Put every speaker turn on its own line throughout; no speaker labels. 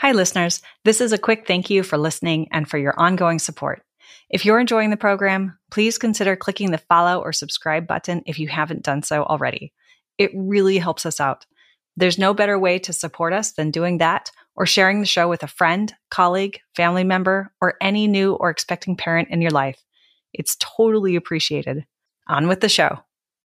Hi, listeners. This is a quick thank you for listening and for your ongoing support. If you're enjoying the program, please consider clicking the follow or subscribe button if you haven't done so already. It really helps us out. There's no better way to support us than doing that or sharing the show with a friend, colleague, family member, or any new or expecting parent in your life. It's totally appreciated. On with the show.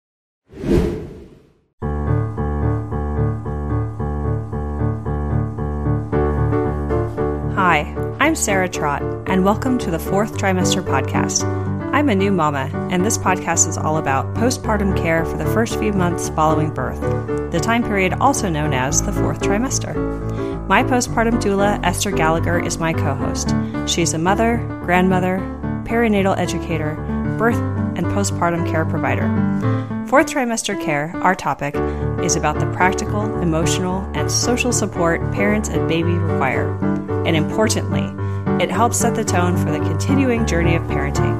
Hi, I'm Sarah Trott, and welcome to the Fourth Trimester Podcast. I'm a new mama, and this podcast is all about postpartum care for the first few months following birth, the time period also known as the fourth trimester. My postpartum doula, Esther Gallagher, is my co-host. She's a mother, grandmother, perinatal educator, birth and postpartum care provider. Fourth trimester care, our topic, is about the practical, emotional, and social support parents and baby require. And importantly, it helps set the tone for the continuing journey of parenting.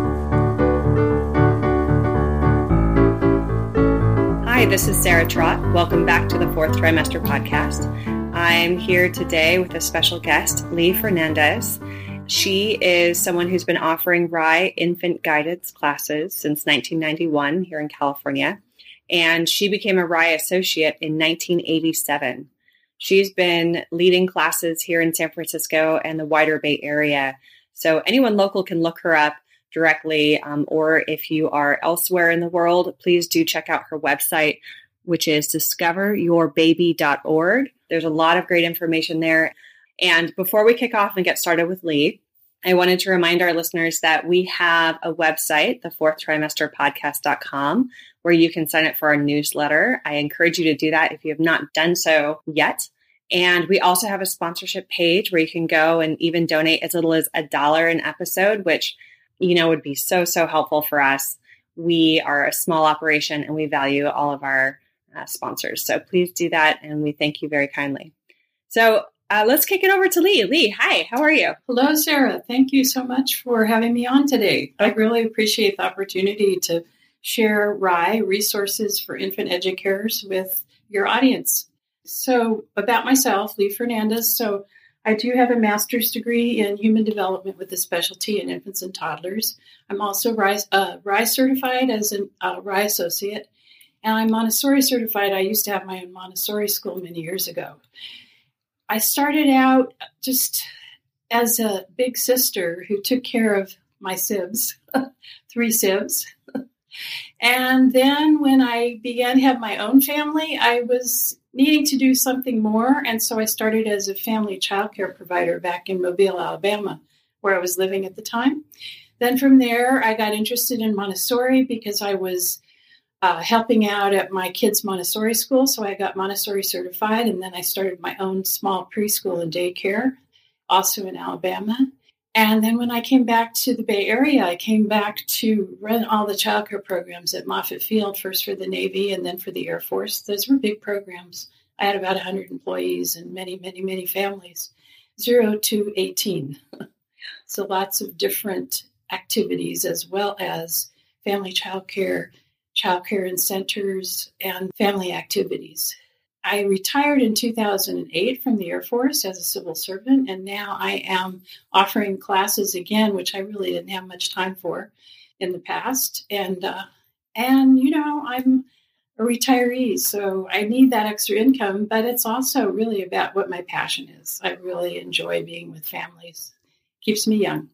Hi, this is Sarah Trott. Welcome back to the Fourth Trimester Podcast. I'm here today with a special guest, Lee Fernandez. She is someone who's been offering RIE infant guidance classes since 1991 here in California, and she became a RIE associate in 1987. She's been leading classes here in San Francisco and the wider Bay Area, so anyone local can look her up directly, or if you are elsewhere in the world, please do check out her website, which is discoveryourbaby.org. There's a lot of great information there. And before we kick off and get started with Lee, I wanted to remind our listeners that we have a website, thefourthtrimesterpodcast.com, where you can sign up for our newsletter. I encourage you to do that if you have not done so yet. And we also have a sponsorship page where you can go and even donate as little as $1 an episode, which, would be so helpful for us. We are a small operation and we value all of our sponsors. So please do that. And we thank you very kindly. So let's kick it over to Lee. Lee, hi, how are you?
Hello, Sarah. Thank you so much for having me on today. I really appreciate the opportunity to share RIE, resources for infant educators, with your audience. So about myself, Lee Fernandez. So I do have a master's degree in human development with a specialty in infants and toddlers. I'm also RIE certified as a RIE associate, and I'm Montessori certified. I used to have my own Montessori school many years ago. I started out just as a big sister who took care of my sibs, 3 sibs. And then when I began to have my own family, I was needing to do something more. And so I started as a family childcare provider back in Mobile, Alabama, where I was living at the time. Then from there, I got interested in Montessori because I was helping out at my kids' Montessori school. So I got Montessori certified, and then I started my own small preschool and daycare, also in Alabama. And then when I came back to the Bay Area, I came back to run all the childcare programs at Moffett Field, first for the Navy and then for the Air Force. Those were big programs. I had about 100 employees and many families, 0 to 18. So lots of different activities, as well as family childcare in centers, and family activities. I retired in 2008 from the Air Force as a civil servant, and now I am offering classes again, which I really didn't have much time for in the past. And I'm a retiree, so I need that extra income, but it's also really about what my passion is. I really enjoy being with families. Keeps me young.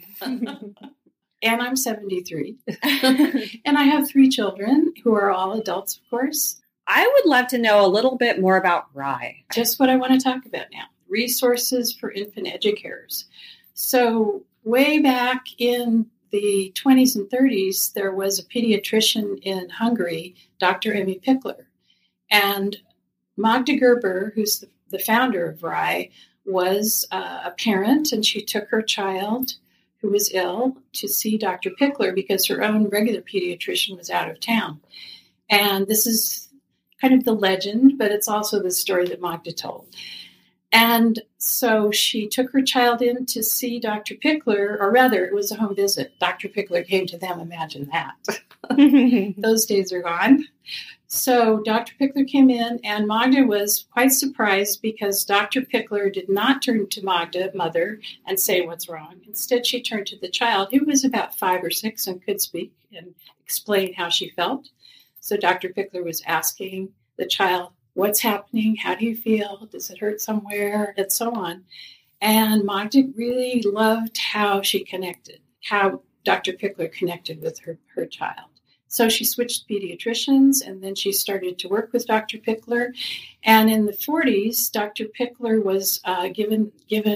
And I'm 73. And I have 3 children who are all adults, of course.
I would love to know a little bit more about RIE.
Just what I want to talk about now. Resources for infant educators. So way back in the 20s and 30s, there was a pediatrician in Hungary, Dr. Emmy Pickler. And Magda Gerber, who's the founder of RIE, was a parent, and she took her child who was ill to see Dr. Pickler because her own regular pediatrician was out of town. And this is kind of the legend, but it's also the story that Magda told. And so she took her child in to see Dr. Pickler, or rather, it was a home visit. Dr. Pickler came to them. Imagine that. Those days are gone. So Dr. Pickler came in, and Magda was quite surprised because Dr. Pickler did not turn to Magda, mother, and say what's wrong. Instead, she turned to the child, who was about 5 or 6 and could speak and explain how she felt. So Dr. Pickler was asking the child, what's happening? How do you feel? Does it hurt somewhere? And so on. And Magda really loved how she connected, how Dr. Pickler connected with her child. So she switched pediatricians, and then she started to work with Dr. Pickler. And in the 40s, Dr. Pickler was given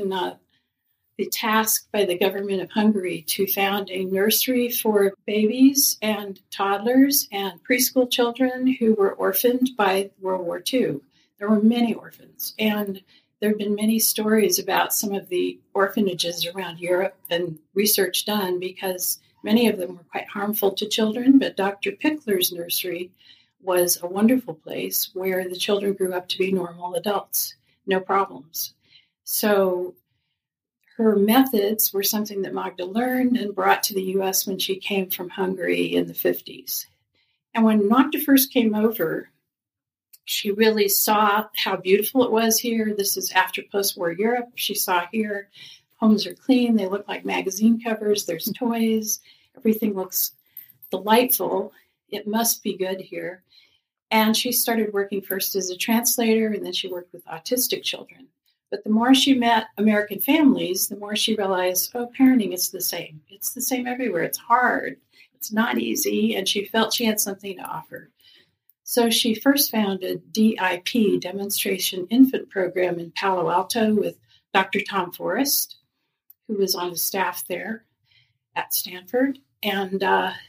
the task by the government of Hungary to found a nursery for babies and toddlers and preschool children who were orphaned by World War II. There were many orphans, and there have been many stories about some of the orphanages around Europe and research done because many of them were quite harmful to children, but Dr. Pickler's nursery was a wonderful place where the children grew up to be normal adults, no problems. So her methods were something that Magda learned and brought to the U.S. when she came from Hungary in the 50s. And when Magda first came over, she really saw how beautiful it was here. This is after post-war Europe. She saw here, homes are clean. They look like magazine covers. There's toys. Everything looks delightful. It must be good here. And she started working first as a translator, and then she worked with autistic children. But the more she met American families, the more she realized, parenting is the same. It's the same everywhere. It's hard. It's not easy. And she felt she had something to offer. So she first founded DIP, Demonstration Infant Program in Palo Alto with Dr. Tom Forrest, who was on the staff there at Stanford. And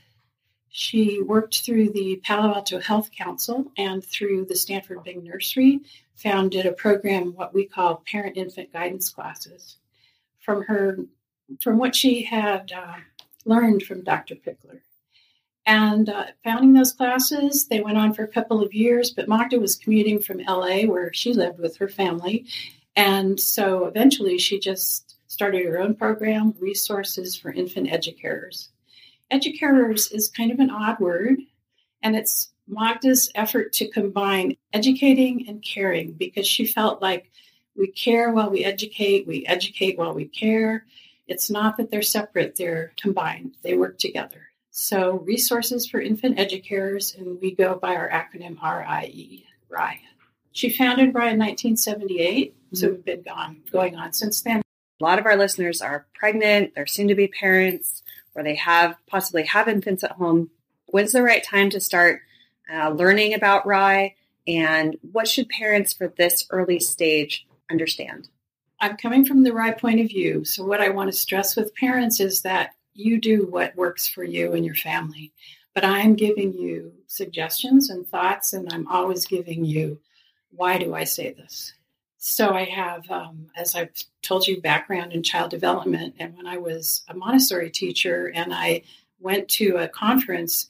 she worked through the Palo Alto Health Council and through the Stanford Big Nursery, founded a program, what we call parent-infant guidance classes, from what she had learned from Dr. Pickler. And founding those classes, they went on for a couple of years, but Magda was commuting from LA, where she lived with her family. And so eventually she just started her own program, Resources for Infant Educators. Educators is kind of an odd word, and it's Magda's effort to combine educating and caring, because she felt like we care while we educate while we care. It's not that they're separate, they're combined, they work together. So Resources for Infant Educators, and we go by our acronym RIE, RIE. She founded RIE in 1978, so we've been going on since then.
A lot of our listeners are pregnant, they're soon to be parents, or they possibly have infants at home. When's the right time to start learning about RIE, and what should parents for this early stage understand?
I'm coming from the RIE point of view. So what I want to stress with parents is that you do what works for you and your family. But I'm giving you suggestions and thoughts, and I'm always giving you, why do I say this? So I have, as I've told you, background in child development. And when I was a Montessori teacher and I went to a conference,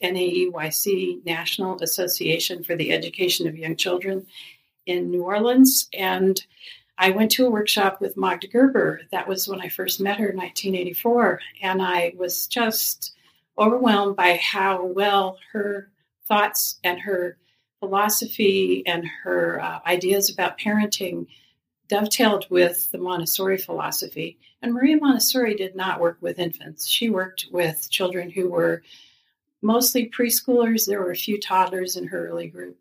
NAEYC, National Association for the Education of Young Children in New Orleans, and I went to a workshop with Magda Gerber. That was when I first met her in 1984. And I was just overwhelmed by how well her thoughts and her philosophy and her ideas about parenting dovetailed with the Montessori philosophy. And Maria Montessori did not work with infants. She worked with children who were mostly preschoolers. There were a few toddlers in her early group.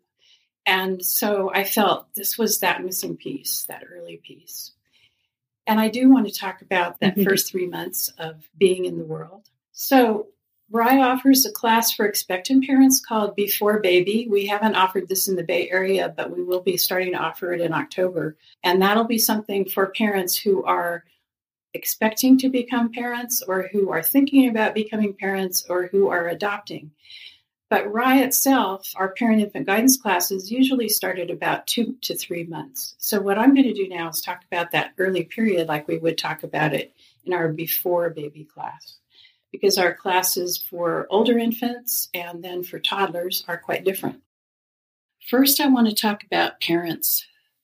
And so I felt this was that missing piece, that early piece. And I do want to talk about that first 3 months of being in the world. So RIE offers a class for expectant parents called Before Baby. We haven't offered this in the Bay Area, but we will be starting to offer it in October. And that'll be something for parents who are expecting to become parents, or who are thinking about becoming parents, or who are adopting. But RIE itself, our parent-infant guidance classes, usually start at about 2 to 3 months. So what I'm going to do now is talk about that early period like we would talk about it in our Before Baby class, because our classes for older infants and then for toddlers are quite different. First, I want to talk about parents.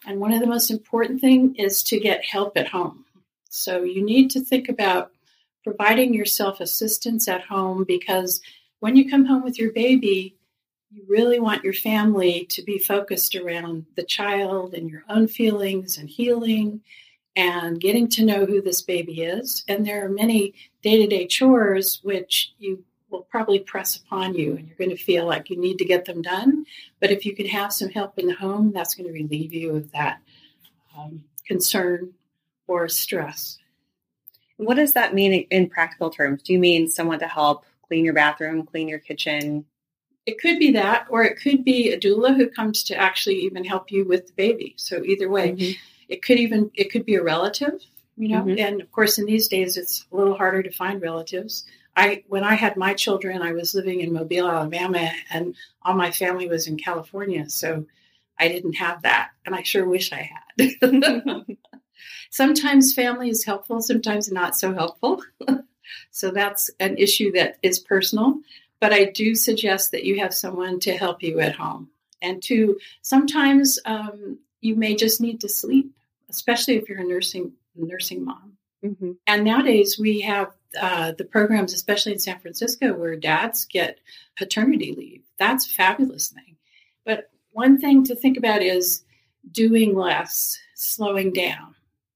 And one of the most important things is to get help at home. So you need to think about providing yourself assistance at home, because when you come home with your baby, you really want your family to be focused around the child and your own feelings and healing and getting to know who this baby is. And there are many day-to-day chores which you will probably press upon you, and you're going to feel like you need to get them done. But if you can have some help in the home, that's going to relieve you of that concern or stress.
What does that mean in practical terms? Do you mean someone to help clean your bathroom, clean your kitchen?
It could be that, or it could be a doula who comes to actually even help you with the baby. So either way, it could be a relative, and of course in these days it's a little harder to find relatives. When I had my children, I was living in Mobile, Alabama, and all my family was in California. So I didn't have that, and I sure wish I had. Sometimes family is helpful, sometimes not so helpful. So that's an issue that is personal. But I do suggest that you have someone to help you at home. And sometimes you may just need to sleep, especially if you're a nursing mom. Mm-hmm. And nowadays we have the programs, especially in San Francisco, where dads get paternity leave. That's a fabulous thing. But one thing to think about is doing less, slowing down,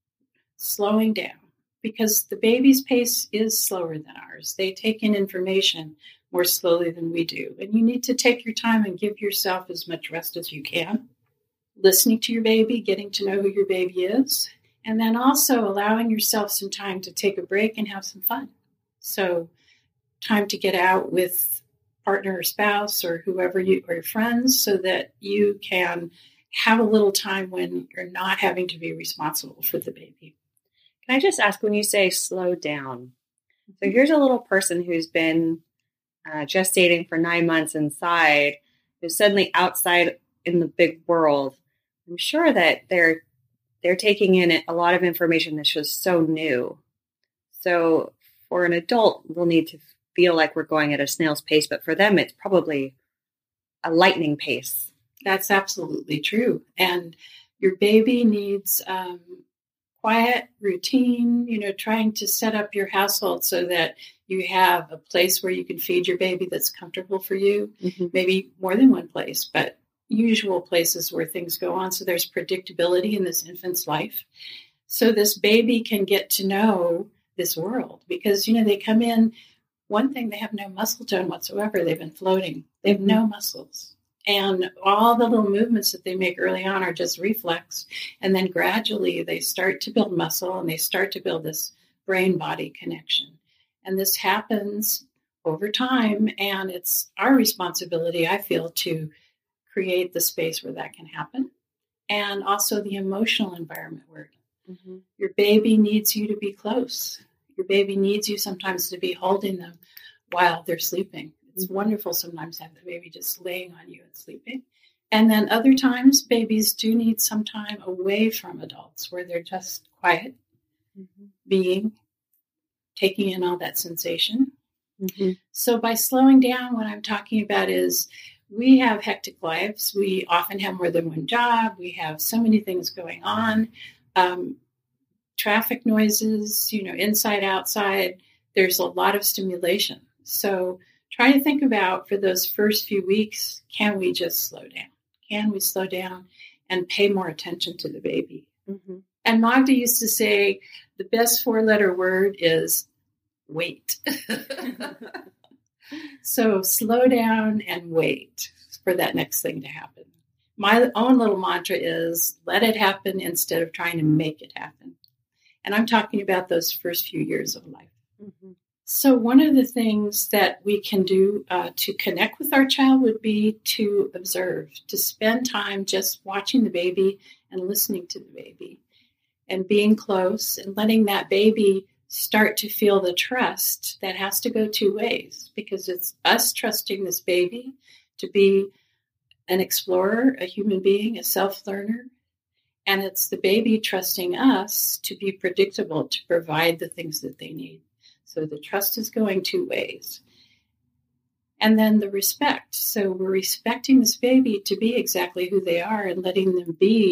because the baby's pace is slower than ours. They take in information more slowly than we do. And you need to take your time and give yourself as much rest as you can, listening to your baby, getting to know who your baby is, and then also allowing yourself some time to take a break and have some fun. So time to get out with partner or spouse or whoever or your friends, so that you can have a little time when you're not having to be responsible for the baby.
Can I just ask, when you say slow down, so here's a little person who's been gestating for 9 months inside, who's suddenly outside in the big world. I'm sure that they're taking in a lot of information that's just so new. So for an adult, we'll need to feel like we're going at a snail's pace, but for them, it's probably a lightning pace.
That's absolutely true. And your baby needs quiet routine, trying to set up your household so that you have a place where you can feed your baby that's comfortable for you. Mm-hmm. Maybe more than one place, but usual places where things go on. So there's predictability in this infant's life. So this baby can get to know this world, because, they come in, one thing, they have no muscle tone whatsoever. They've been floating. They have no muscles. And all the little movements that they make early on are just reflex. And then gradually they start to build muscle, and they start to build this brain-body connection. And this happens over time. And it's our responsibility, I feel, to create the space where that can happen. And also the emotional environment where your baby needs you to be close. Your baby needs you sometimes to be holding them while they're sleeping. It's wonderful sometimes to have the baby just laying on you and sleeping. And then other times, babies do need some time away from adults where they're just quiet, being, taking in all that sensation. Mm-hmm. So by slowing down, what I'm talking about is we have hectic lives. We often have more than one job. We have so many things going on. Traffic noises, inside, outside. There's a lot of stimulation. So try to think about, for those first few weeks, can we just slow down? Can we slow down and pay more attention to the baby? Mm-hmm. And Magda used to say, the best 4-letter word is wait. So slow down and wait for that next thing to happen. My own little mantra is, let it happen instead of trying to make it happen. And I'm talking about those first few years of life. Mm-hmm. So one of the things that we can do to connect with our child would be to observe, to spend time just watching the baby and listening to the baby and being close and letting that baby start to feel the trust that has to go two ways, because it's us trusting this baby to be an explorer, a human being, a self-learner, and it's the baby trusting us to be predictable, to provide the things that they need. So the trust is going two ways. And then the respect. So we're respecting this baby to be exactly who they are and letting them be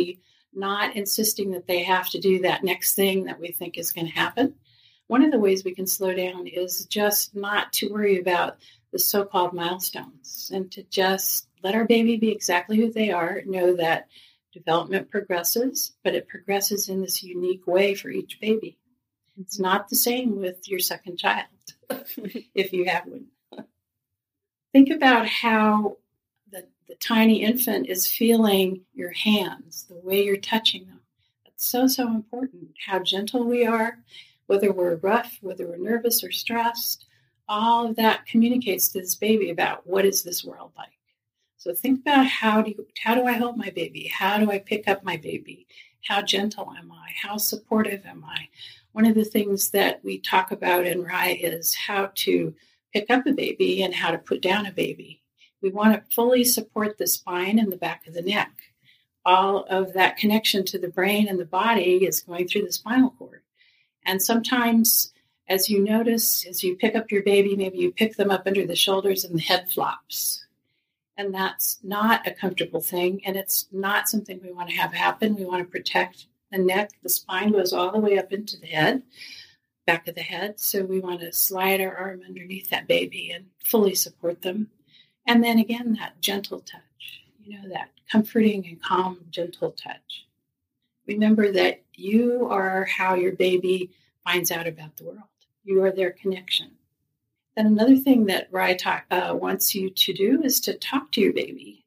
not insisting that they have to do that next thing that we think is going to happen. One of the ways we can slow down is just not to worry about the so-called milestones and to just let our baby be exactly who they are, know that development progresses, but it progresses in this unique way for each baby. It's not the same with your second child, if you have one. Think about how the tiny infant is feeling your hands, the way you're touching them. That's so, so important. How gentle we are, whether we're rough, whether we're nervous or stressed, all of that communicates to this baby about what is this world like. So think about how do I hold my baby? How do I pick up my baby? How gentle am I? How supportive am I? One of the things that we talk about in RIE is how to pick up a baby and how to put down a baby. We want to fully support the spine and the back of the neck. All of that connection to the brain and the body is going through the spinal cord. And sometimes, as you notice, as you pick up your baby, maybe you pick them up under the shoulders and the head flops. And that's not a comfortable thing, and it's not something we want to have happen. We want to protect the neck. The spine goes all the way up into the head, back of the head. So we want to slide our arm underneath that baby and fully support them. And then again, that gentle touch, that comforting and calm, gentle touch. Remember that you are how your baby finds out about the world. You are their connection. Then another thing that RIE wants you to do is to talk to your baby.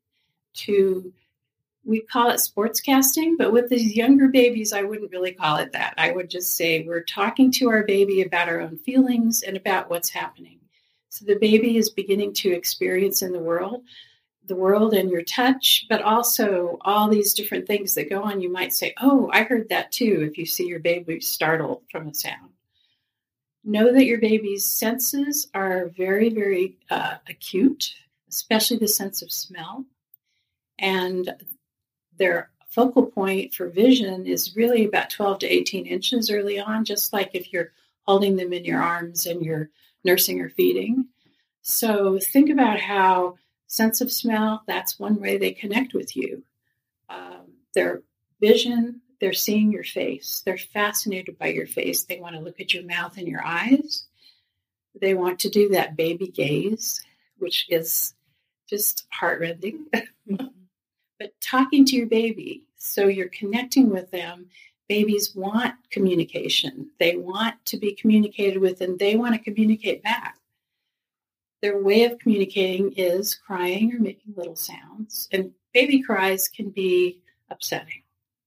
We call it sportscasting, but with these younger babies, I wouldn't really call it that. I would just say we're talking to our baby about our own feelings and about what's happening. So the baby is beginning to experience in the world and your touch, but also all these different things that go on. You might say, oh, I heard that too, if you see your baby startled from a sound. Know that your baby's senses are very, very acute, especially the sense of smell. And their focal point for vision is really about 12 to 18 inches early on, just like if you're holding them in your arms and you're nursing or feeding. So think about how sense of smell, that's one way they connect with you. Their vision, they're seeing your face. They're fascinated by your face. They want to look at your mouth and your eyes. They want to do that baby gaze, which is just heartrending. But talking to your baby, so you're connecting with them. Babies want communication. They want to be communicated with, and they want to communicate back. Their way of communicating is crying or making little sounds. And baby cries can be upsetting.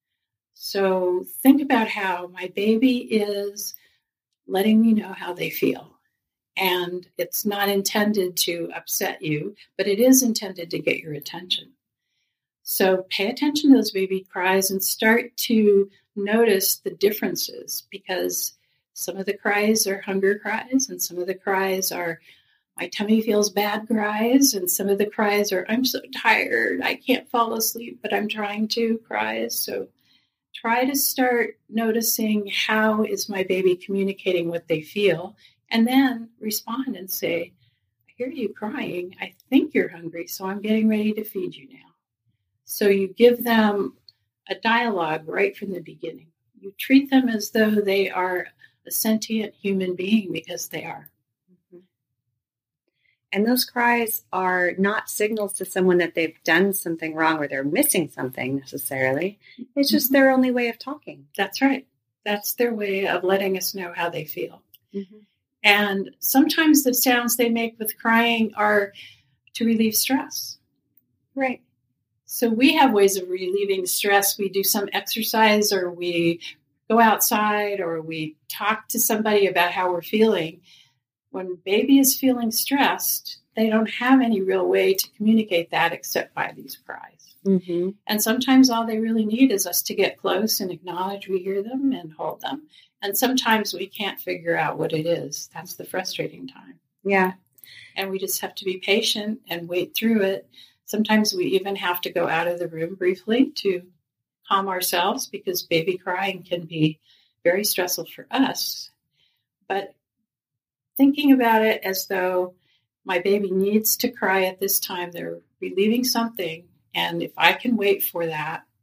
So think about how my baby is letting me know how they feel. And it's not intended to upset you, but it is intended to get your attention. So pay attention to those baby cries and start to notice the differences, because some of the cries are hunger cries and some of the cries are my tummy feels bad cries, and some of the cries are I'm so tired, I can't fall asleep, but I'm trying to cries. So try to start noticing how is my baby communicating what they feel, and then respond and say, I hear you crying. I think you're hungry, so I'm getting ready to feed you now. So you give them a dialogue right from the beginning. You treat them as though they are a sentient human being, because they are.
And those cries are not signals to someone that they've done something wrong or they're missing something necessarily. It's just their only way of talking.
That's right. That's their way of letting us know how they feel.
Mm-hmm.
And sometimes the sounds they make with crying are to relieve stress.
Right.
So we have ways of relieving stress. We do some exercise, or we go outside, or we talk to somebody about how we're feeling. When baby is feeling stressed, they don't have any real way to communicate that except by these cries.
Mm-hmm.
And sometimes all they really need is us to get close and acknowledge we hear them and hold them. And sometimes we can't figure out what it is. That's the frustrating time.
Yeah.
And we just have to be patient and wait through it. Sometimes we even have to go out of the room briefly to calm ourselves, because baby crying can be very stressful for us. But thinking about it as though my baby needs to cry at this time, they're relieving something, and if I can wait for that,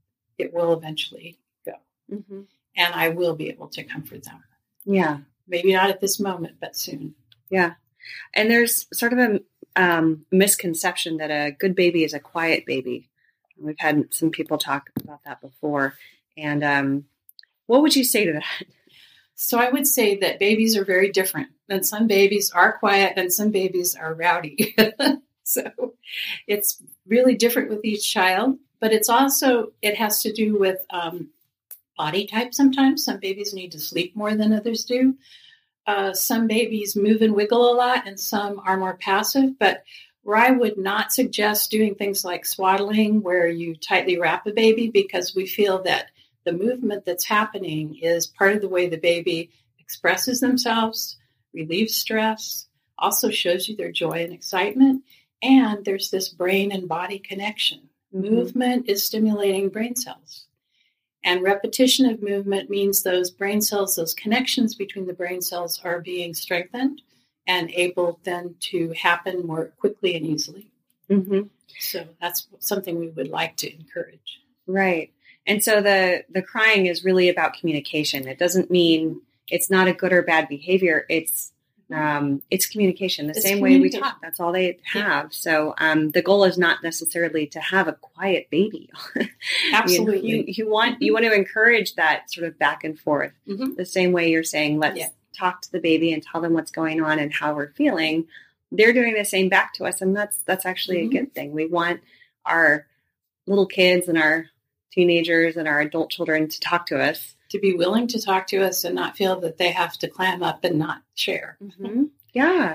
it will eventually go.
Mm-hmm.
And I will be able to comfort them.
Yeah.
Maybe not at this moment, but soon.
Yeah. And there's sort of a misconception that a good baby is a quiet baby. We've had some people talk about that before. And what would you say to that?
So I would say that babies are very different. And some babies are quiet and some babies are rowdy. So it's really different with each child. But it has to do with body type sometimes. Some babies need to sleep more than others do. Some babies move and wiggle a lot and some are more passive. But Rye would not suggest doing things like swaddling where you tightly wrap a baby, because we feel that the movement that's happening is part of the way the baby expresses themselves, relieves stress, also shows you their joy and excitement. And there's this brain and body connection. Mm-hmm. Movement is stimulating brain cells. And repetition of movement means those brain cells, those connections between the brain cells are being strengthened and able then to happen more quickly and easily. Mm-hmm. So that's something we would like to encourage.
Right. And so the crying is really about communication. It doesn't mean it's not a good or bad behavior. It's communication, the same way we talk. That's all they have. Yeah. So the goal is not necessarily to have a quiet baby.
Absolutely.
You want to encourage that sort of back and forth. Mm-hmm. The same way you're saying, let's talk to the baby and tell them what's going on and how we're feeling. They're doing the same back to us. And that's actually mm-hmm. a good thing. We want our little kids and our teenagers and our adult children to talk to us.
To be willing to talk to us and not feel that they have to clam up and not share.
Mm-hmm. Yeah.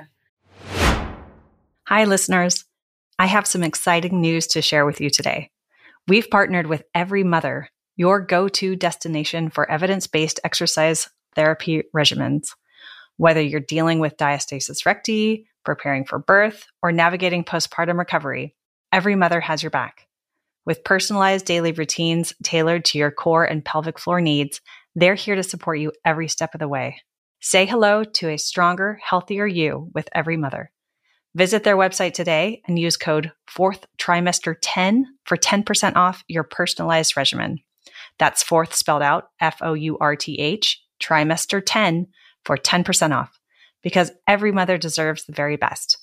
Hi, listeners. I have some exciting news to share with you today. We've partnered with Every Mother, your go-to destination for evidence-based exercise therapy regimens. Whether you're dealing with diastasis recti, preparing for birth, or navigating postpartum recovery, Every Mother has your back. With personalized daily routines tailored to your core and pelvic floor needs, they're here to support you every step of the way. Say hello to a stronger, healthier you with Every Mother. Visit their website today and use code 4th trimester 10 for 10% off your personalized regimen. That's 4th spelled out, FOURTH, trimester 10 for 10% off, because every mother deserves the very best.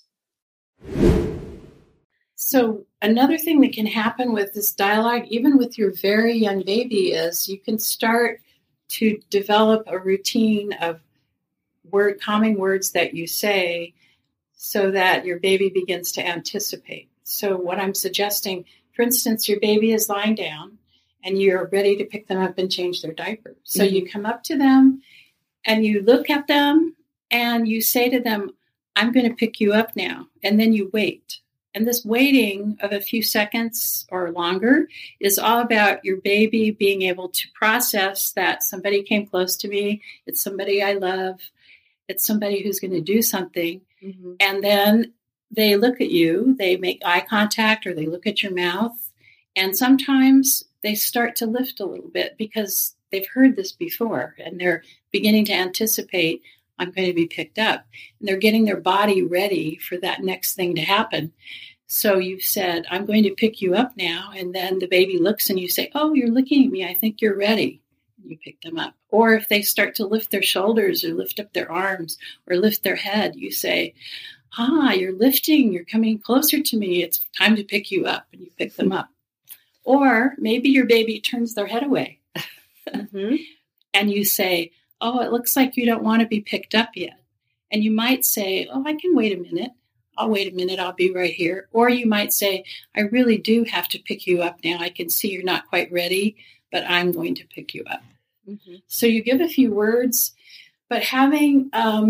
So another thing that can happen with this dialogue, even with your very young baby, is you can start to develop a routine of calming words that you say so that your baby begins to anticipate. So what I'm suggesting, for instance, your baby is lying down and you're ready to pick them up and change their diaper. So mm-hmm. you come up to them and you look at them and you say to them, I'm going to pick you up now. And then you wait. And this waiting of a few seconds or longer is all about your baby being able to process that somebody came close to me. It's somebody I love. It's somebody who's going to do something. Mm-hmm. And then they look at you, they make eye contact, or they look at your mouth. And sometimes they start to lift a little bit because they've heard this before and they're beginning to anticipate, I'm going to be picked up. And they're getting their body ready for that next thing to happen. So you've said, I'm going to pick you up now. And then the baby looks and you say, oh, you're looking at me. I think you're ready. And you pick them up. Or if they start to lift their shoulders or lift up their arms or lift their head, you say, you're lifting. You're coming closer to me. It's time to pick you up. And you pick them up. Or maybe your baby turns their head away. Mm-hmm. And you say, oh, it looks like you don't want to be picked up yet. And you might say, oh, I can wait a minute. I'll wait a minute. I'll be right here. Or you might say, I really do have to pick you up now. I can see you're not quite ready, but I'm going to pick you up. Mm-hmm. So you give a few words, but having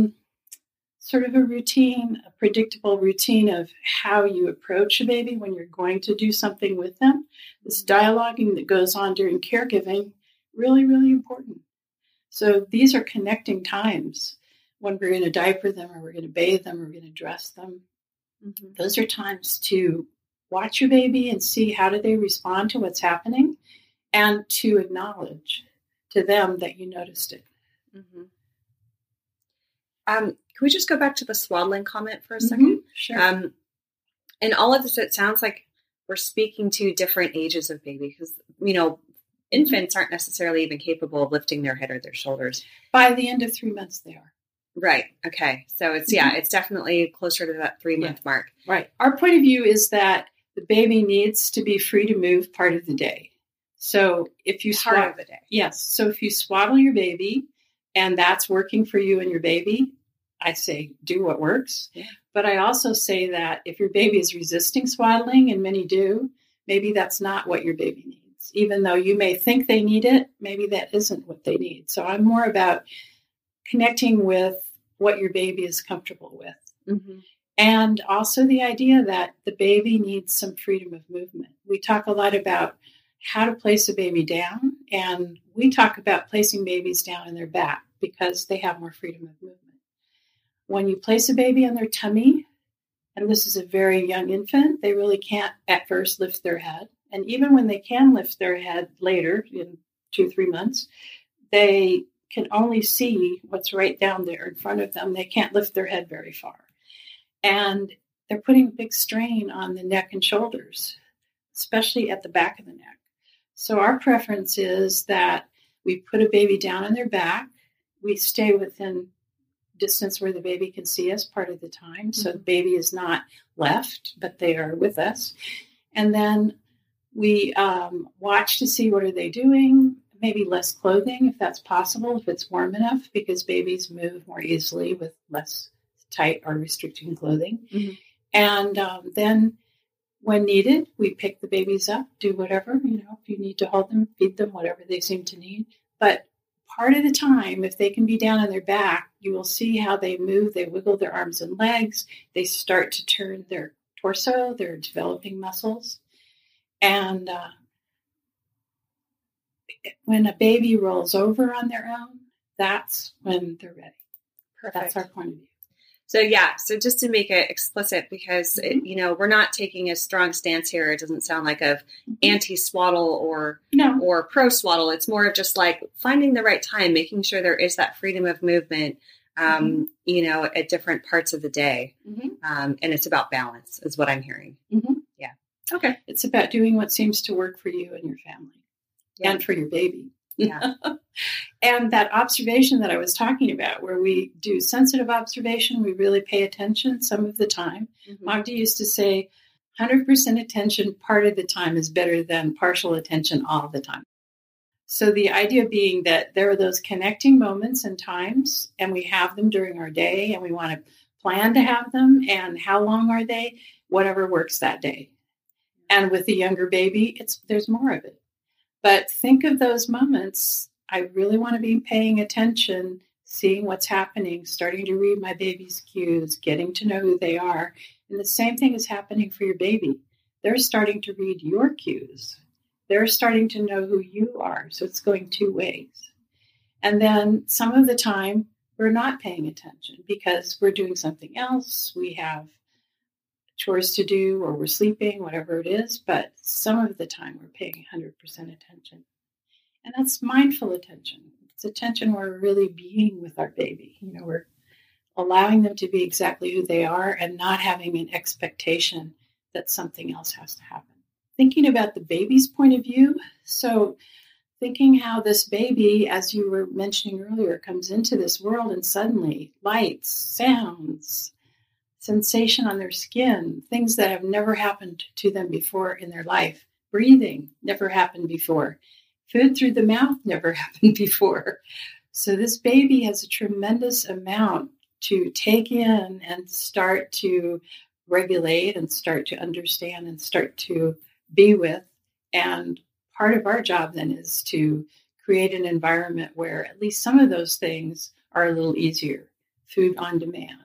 sort of a routine, a predictable routine of how you approach a baby when you're going to do something with them. This dialoguing that goes on during caregiving, really, really important. So these are connecting times when we're going to diaper them or we're going to bathe them or we're going to dress them. Mm-hmm. Those are times to watch your baby and see how do they respond to what's happening and to acknowledge to them that you noticed it.
Mm-hmm. Can we just go back to the swaddling comment for a second?
Mm-hmm. Sure.
In all of this, it sounds like we're speaking to different ages of baby because, infants aren't necessarily even capable of lifting their head or their shoulders.
By the end of 3 months, they are.
Right. Okay. So it's definitely closer to that 3-month mark.
Right. Our point of view is that the baby needs to be free to move part of the day. So if you
part of the day.
Yes. So if you swaddle your baby and that's working for you and your baby, I say do what works. Yeah. But I also say that if your baby is resisting swaddling, and many do, maybe that's not what your baby needs. Even though you may think they need it, maybe that isn't what they need. So I'm more about connecting with what your baby is comfortable with. Mm-hmm. And also the idea that the baby needs some freedom of movement. We talk a lot about how to place a baby down, and we talk about placing babies down in their back because they have more freedom of movement. When you place a baby on their tummy, and this is a very young infant, they really can't at first lift their head. And even when they can lift their head later, in 2 or 3 months, they can only see what's right down there in front of them. They can't lift their head very far. And they're putting a big strain on the neck and shoulders, especially at the back of the neck. So our preference is that we put a baby down on their back. We stay within distance where the baby can see us part of the time. So the baby is not left, but they are with us. And then we watch to see what are they doing, maybe less clothing if that's possible, if it's warm enough, because babies move more easily with less tight or restricting clothing. Mm-hmm. And then when needed, we pick the babies up, do whatever, if you need to hold them, feed them, whatever they seem to need. But part of the time, if they can be down on their back, you will see how they move. They wiggle their arms and legs. They start to turn their torso. They're developing muscles. And when a baby rolls over on their own, that's when they're ready. Perfect. That's our point of view.
So just to make it explicit, because, we're not taking a strong stance here. It doesn't sound like of anti-swaddle or pro-swaddle. It's more of just like finding the right time, making sure there is that freedom of movement, at different parts of the day. Mm-hmm. And it's about balance is what I'm hearing. Mm-hmm. Yeah.
Okay. It's about doing what seems to work for you and your family and for your baby.
Yeah.
And that observation that I was talking about, where we do sensitive observation, we really pay attention some of the time. Mm-hmm. Magda used to say 100% attention part of the time is better than partial attention all the time. So the idea being that there are those connecting moments and times, and we have them during our day, and we want to plan to have them. And how long are they? Whatever works that day. And with the younger baby, there's more of it. But think of those moments. I really want to be paying attention, seeing what's happening, starting to read my baby's cues, getting to know who they are. And the same thing is happening for your baby. They're starting to read your cues. They're starting to know who you are. So it's going 2 ways. And then some of the time, we're not paying attention because we're doing something else. We have chores to do, or we're sleeping, whatever it is. But some of the time we're paying 100% attention. And that's mindful attention. It's attention where we're really being with our baby. We're allowing them to be exactly who they are and not having an expectation that something else has to happen. Thinking about the baby's point of view. So thinking how this baby, as you were mentioning earlier, comes into this world and suddenly lights, sounds, sensation on their skin, things that have never happened to them before in their life. Breathing never happened before. Food through the mouth never happened before. So this baby has a tremendous amount to take in and start to regulate and start to understand and start to be with. And part of our job then is to create an environment where at least some of those things are a little easier. Food on demand,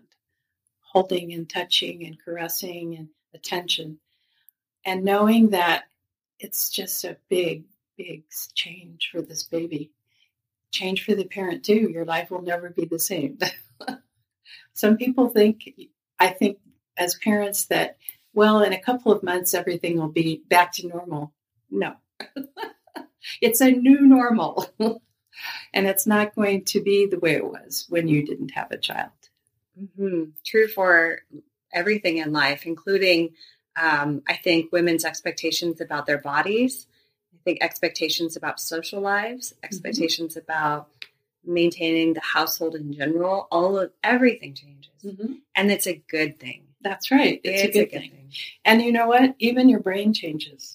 holding and touching and caressing and attention, and knowing that it's just a big change for this baby. Change for the parent too. Your life will never be the same. Some people I think as parents that, well, in a couple of months, everything will be back to normal. No, it's a new normal. And it's not going to be the way it was when you didn't have a child.
Mm-hmm. True for everything in life, including, I think, women's expectations about their bodies. I think expectations about social lives, expectations about maintaining the household in general, everything changes. And it's a good thing.
That's right. It's a good thing. And you know what? Even your brain changes.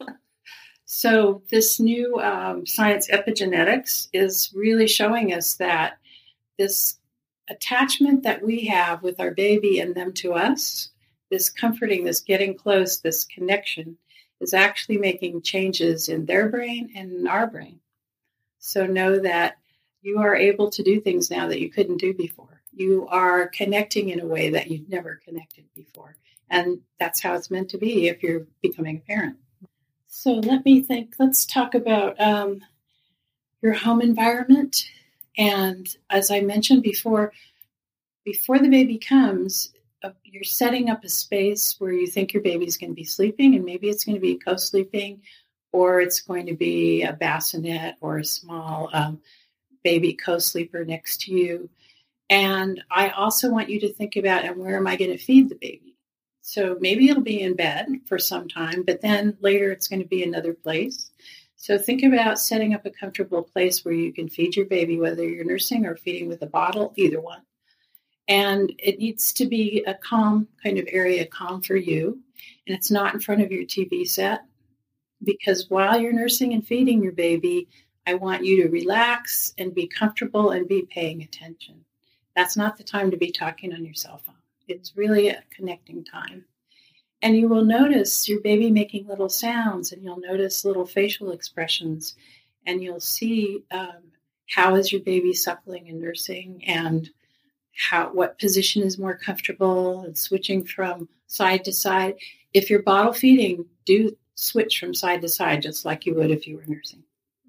So this new science, epigenetics, is really showing us that this attachment that we have with our baby and them to us, this comforting, this getting close, this connection, is actually making changes in their brain and in our brain. So know that you are able to do things now that you couldn't do before. You are connecting in a way that you've never connected before. And that's how it's meant to be if you're becoming a parent. So let me think. Let's talk about your home environment. And as I mentioned before the baby comes, you're setting up a space where you think your baby's going to be sleeping, and maybe it's going to be co-sleeping, or it's going to be a bassinet or a small baby co-sleeper next to you. And I also want you to think about, and where am I going to feed the baby? So maybe it'll be in bed for some time, but then later it's going to be another place. So think about setting up a comfortable place where you can feed your baby, whether you're nursing or feeding with a bottle, either one. And it needs to be a calm kind of area, calm for you. And it's not in front of your TV set, because while you're nursing and feeding your baby, I want you to relax and be comfortable and be paying attention. That's not the time to be talking on your cell phone. It's really a connecting time. And you will notice your baby making little sounds, and you'll notice little facial expressions, and you'll see how is your baby suckling and nursing, and what position is more comfortable, and switching from side to side. If you're bottle feeding, do switch from side to side, just like you would if you were nursing.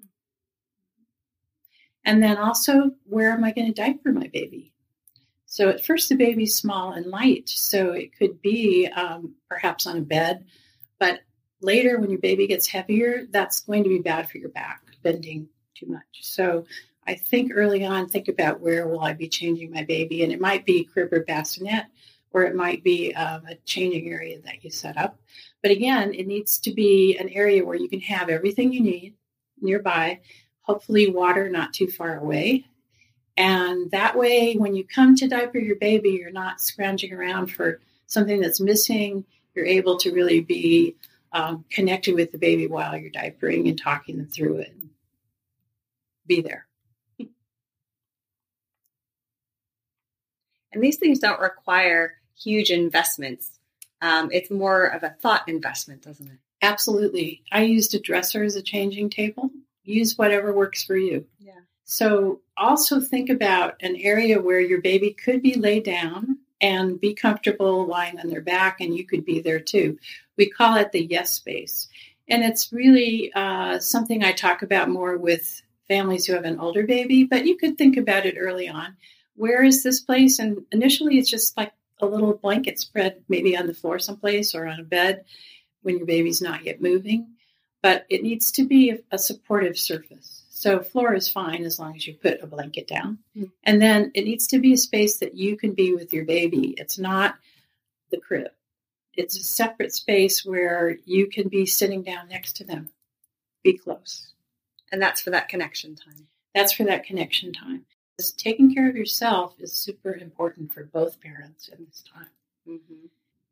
And then also, where am I going to diaper my baby? So at first, the baby's small and light, so it could be perhaps on a bed. But later, when your baby gets heavier, that's going to be bad for your back, bending too much. So I think early on, think about where will I be changing my baby. And it might be crib or bassinet, or it might be a changing area that you set up. But again, it needs to be an area where you can have everything you need nearby, hopefully water not too far away. And that way, when you come to diaper your baby, you're not scrounging around for something that's missing. You're able to really be connected with the baby while you're diapering and talking them through it. Be there.
And these things don't require huge investments. It's more of a thought investment, doesn't it?
Absolutely. I used a dresser as a changing table. Use whatever works for you.
Yeah.
So also think about an area where your baby could be laid down and be comfortable lying on their back, and you could be there too. We call it the yes space. And it's really something I talk about more with families who have an older baby, but you could think about it early on. Where is this place? And initially, it's just like a little blanket spread, maybe on the floor someplace or on a bed when your baby's not yet moving. But it needs to be a supportive surface. So floor is fine as long as you put a blanket down. Mm-hmm. And then it needs to be a space that you can be with your baby. It's not the crib. It's a separate space where you can be sitting down next to them. Be close.
And that's for that connection time.
That's for that connection time. Taking care of yourself is super important for both parents in this time. Mm-hmm.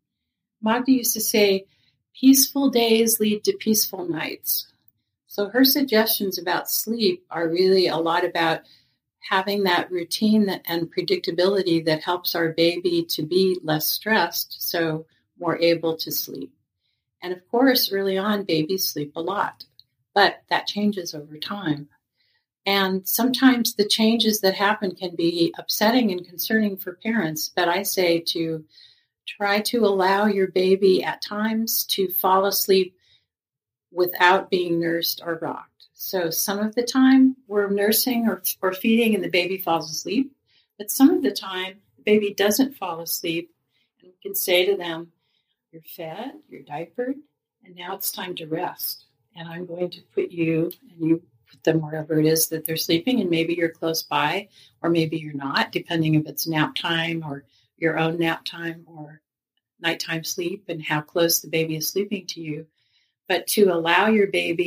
Magda used to say, peaceful days lead to peaceful nights. So her suggestions about sleep are really a lot about having that routine and predictability that helps our baby to be less stressed, so more able to sleep. And of course, early on, babies sleep a lot, but that changes over time. And sometimes the changes that happen can be upsetting and concerning for parents, but I say to try to allow your baby at times to fall asleep without being nursed or rocked. So some of the time we're nursing or feeding and the baby falls asleep, but some of the time the baby doesn't fall asleep, and we can say to them, you're fed, you're diapered, and now it's time to rest. And I'm going to put you, and you put them wherever it is that they're sleeping, and maybe you're close by, or maybe you're not, depending if it's nap time or your own nap time or nighttime sleep and how close the baby is sleeping to you. But to allow your baby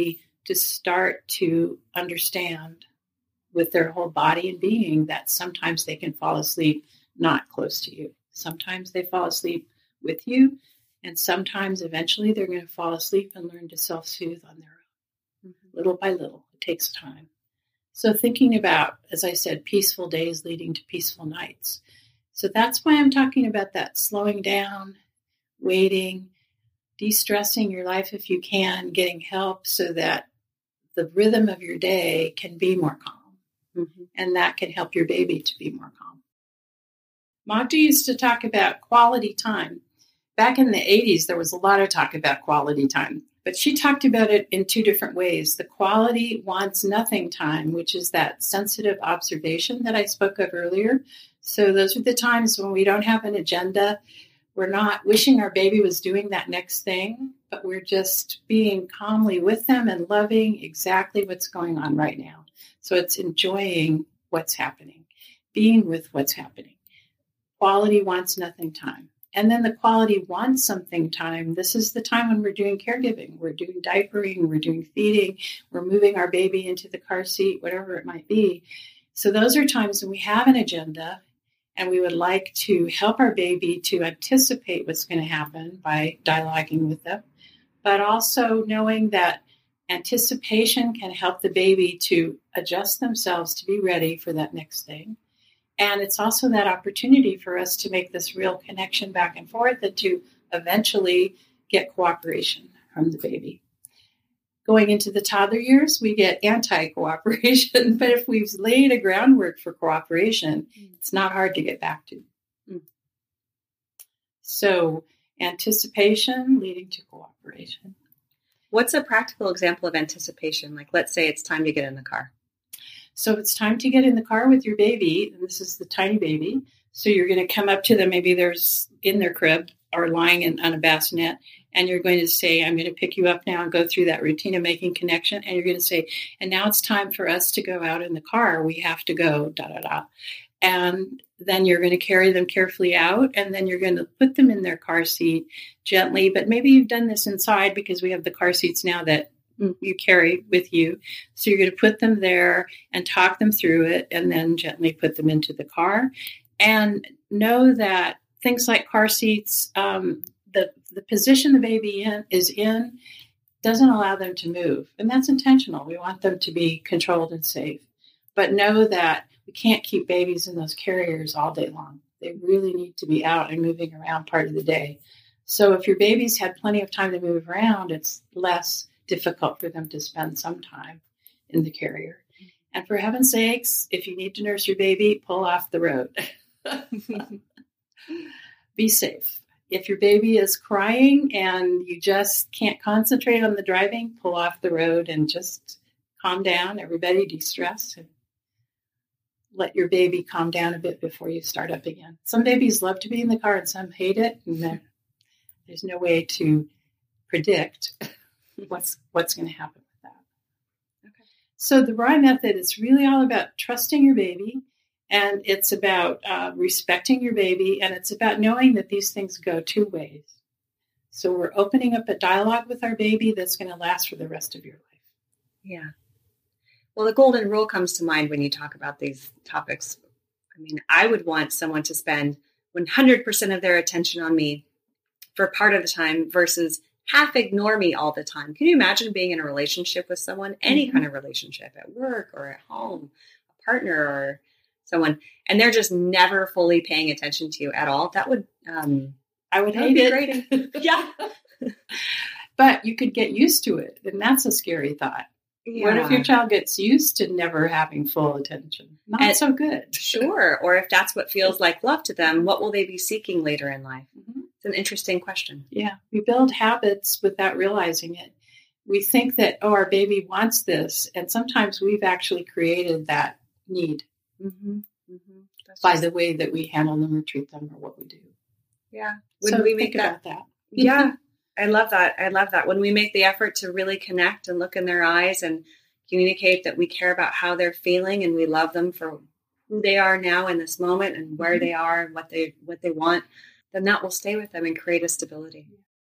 to start to understand with their whole body and being that sometimes they can fall asleep not close to you. Sometimes they fall asleep with you, and sometimes eventually they're going to fall asleep and learn to self-soothe on their own, little by little. It takes time. So thinking about, as I said, peaceful days leading to peaceful nights. So that's why I'm talking about that slowing down, waiting, de-stressing your life if you can, getting help so that the rhythm of your day can be more calm. And that can help your baby to be more calm. Magda used to talk about quality time. Back in the 80s, there was a lot of talk about quality time, but she talked about it in two different ways. The quality wants nothing time, which is that sensitive observation that I spoke of earlier. So those are the times when we don't have an agenda. We're not wishing our baby was doing that next thing, but we're just being calmly with them and loving exactly what's going on right now. So it's enjoying what's happening, being with what's happening. Quality wants nothing time. And then the quality wants something time. This is the time when we're doing caregiving. We're doing diapering, we're doing feeding, we're moving our baby into the car seat, whatever it might be. So those are times when we have an agenda and we would like to help our baby to anticipate what's going to happen by dialoguing with them, but also knowing that anticipation can help the baby to adjust themselves to be ready for that next thing. And it's also that opportunity for us to make this real connection back and forth and to eventually get cooperation from the baby. Going into the toddler years, we get anti-cooperation, but if we've laid a groundwork for cooperation, it's not hard to get back to. So anticipation leading to cooperation.
What's a practical example of anticipation? Like, let's say it's time to get in the car.
So it's time to get in the car with your baby, and this is the tiny baby. So you're going to come up to them, maybe there's in their crib or lying on a bassinet, and you're going to say, I'm going to pick you up now and go through that routine of making connection. And you're going to say, and now it's time for us to go out in the car. We have to go, da-da-da. And then you're going to carry them carefully out, and then you're going to put them in their car seat gently. But maybe you've done this inside because we have the car seats now that you carry with you. So you're going to put them there and talk them through it and then gently put them into the car. And know that things like car seats, the position the baby is in doesn't allow them to move. And that's intentional. We want them to be controlled and safe. But know that we can't keep babies in those carriers all day long. They really need to be out and moving around part of the day. So if your baby's had plenty of time to move around, it's less difficult for them to spend some time in the carrier. And for heaven's sakes, if you need to nurse your baby, pull off the road. Be safe. If your baby is crying and you just can't concentrate on the driving, pull off the road and just calm down. Everybody de-stress and let your baby calm down a bit before you start up again. Some babies love to be in the car and some hate it. And there's no way to predict what's going to happen with that. Okay. So the RIE method is really all about trusting your baby, and it's about respecting your baby, and it's about knowing that these things go two ways. So we're opening up a dialogue with our baby that's going to last for the rest of your life.
Yeah. Well, the golden rule comes to mind when you talk about these topics. I mean, I would want someone to spend 100% of their attention on me for part of the time versus half ignore me all the time. Can you imagine being in a relationship with someone, any kind of relationship, at work or at home, a partner or someone, and they're just never fully paying attention to you at all? That would,
I would hate it.
Yeah.
But you could get used to it, and that's a scary thought. Yeah. What if your child gets used to never having full attention? Not so good.
Sure. Or if that's what feels like love to them, what will they be seeking later in life? Mm-hmm. It's an interesting question.
Yeah. We build habits without realizing it. We think that, our baby wants this. And sometimes we've actually created that need by the way that we handle them or treat them or what we do.
Yeah.
When we make about that.
Yeah. I love that. I love that. When we make the effort to really connect and look in their eyes and communicate that we care about how they're feeling and we love them for who they are now in this moment and where they are and what they want, then that will stay with them and create a stability.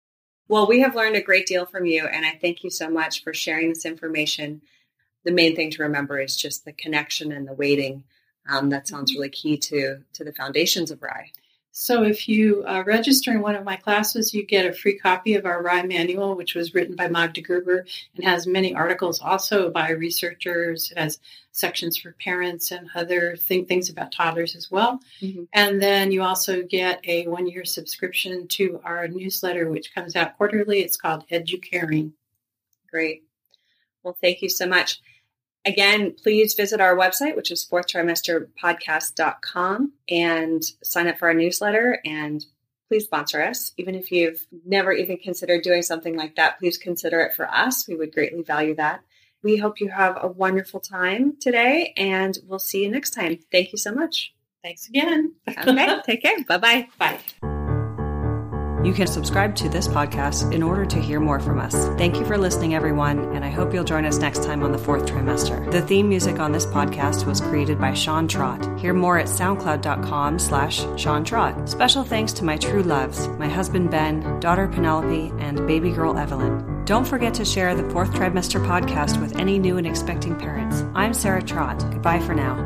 Well, we have learned a great deal from you, and I thank you so much for sharing this information. The main thing to remember is just the connection and the waiting. That sounds really key to the foundations of RIE.
So if you register in one of my classes, you get a free copy of our RIE manual, which was written by Magda Gerber and has many articles also by researchers. It has sections for parents and other things about toddlers as well. Mm-hmm. And then you also get a 1-year subscription to our newsletter, which comes out quarterly. It's called EduCaring.
Great. Well, thank you so much. Again, please visit our website, which is fourthtrimesterpodcast.com, and sign up for our newsletter, and please sponsor us. Even if you've never even considered doing something like that, please consider it for us. We would greatly value that. We hope you have a wonderful time today, and we'll see you next time. Thank you so much.
Thanks again.
Okay, take care. Bye-bye.
Bye.
You can subscribe to this podcast in order to hear more from us. Thank you for listening, everyone, and I hope you'll join us next time on the Fourth Trimester. The theme music on this podcast was created by Sean Trott. Hear more at soundcloud.com/Sean Trott. Special thanks to my true loves, my husband Ben, daughter Penelope, and baby girl Evelyn. Don't forget to share the Fourth Trimester podcast with any new and expecting parents. I'm Sarah Trott. Goodbye for now.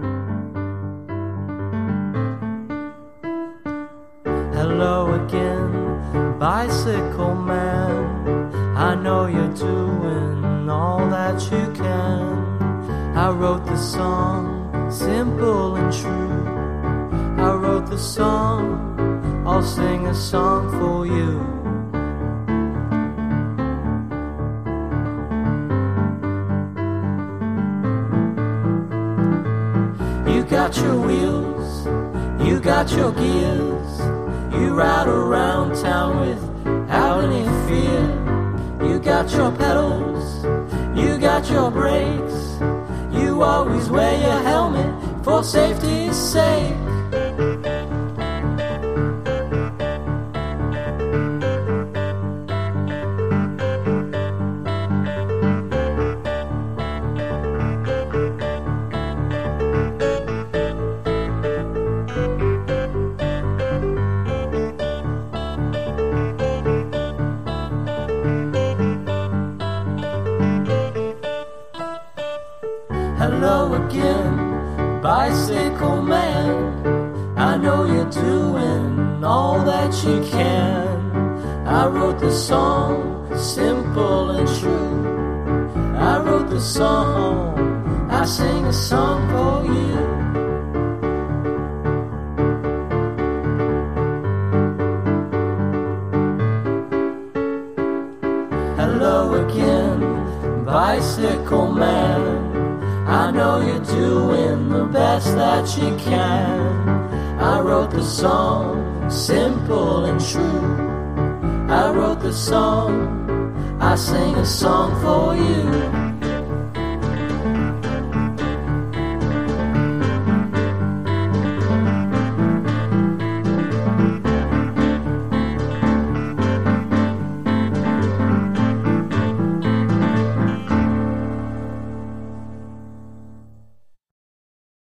Hello again, bicycle man. I know you're doing all that you can. I wrote the song, simple and true. I wrote the song, I'll sing a song for you. You got your wheels, you got your gears. You ride around town without any fear. You got your pedals, you got your brakes. You always wear your helmet for safety's sake. Hello again, bicycle man. I know you're doing all that you can. I wrote the song, simple and true. I wrote the song, I sing a song for you. Hello again, bicycle man. I know you're doing the best that you can. I wrote the song, simple and true. I wrote the song, I sing a song for you.